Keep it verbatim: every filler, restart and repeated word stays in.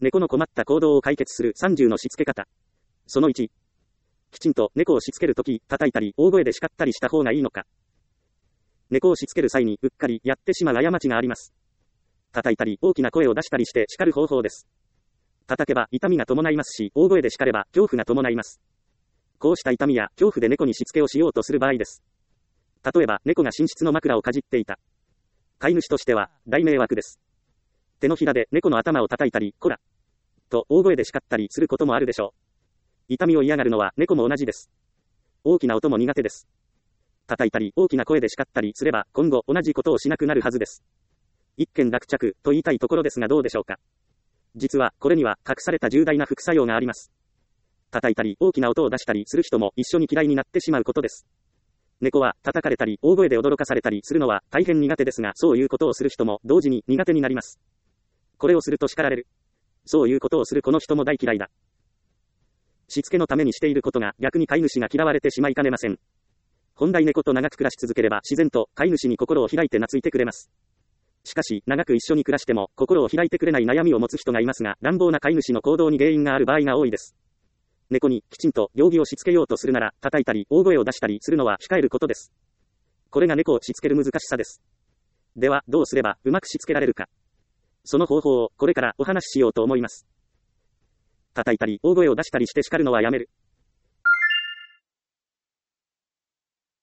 猫の困った行動を解決するさんじゅうのしつけ方。そのいち。きちんと猫をしつけるとき、叩いたり大声で叱ったりした方がいいのか。猫をしつける際にうっかりやってしまう過ちがあります。叩いたり大きな声を出したりして叱る方法です。叩けば痛みが伴いますし、大声で叱れば恐怖が伴います。こうした痛みや恐怖で猫にしつけをしようとする場合です。例えば猫が寝室の枕をかじっていた。飼い主としては大迷惑です。手のひらで猫の頭を叩いたり、こらと大声で叱ったりすることもあるでしょう。痛みを嫌がるのは猫も同じです。大きな音も苦手です。叩いたり大きな声で叱ったりすれば今後同じことをしなくなるはずです。一件落着と言いたいところですがどうでしょうか。実はこれには隠された重大な副作用があります。叩いたり大きな音を出したりする人も一緒に嫌いになってしまうことです。猫は叩かれたり大声で驚かされたりするのは大変苦手ですが、そういうことをする人も同時に苦手になります。これをすると叱られる。そういうことをするこの人も大嫌いだ。しつけのためにしていることが逆に飼い主が嫌われてしまいかねません。本来猫と長く暮らし続ければ自然と飼い主に心を開いて懐いてくれます。しかし長く一緒に暮らしても心を開いてくれない悩みを持つ人がいますが、乱暴な飼い主の行動に原因がある場合が多いです。猫にきちんと行儀をしつけようとするなら、叩いたり大声を出したりするのは控えることです。これが猫をしつける難しさです。ではどうすればうまくしつけられるか。その方法をこれからお話ししようと思います。叩いたり大声を出したりして叱るのはやめる。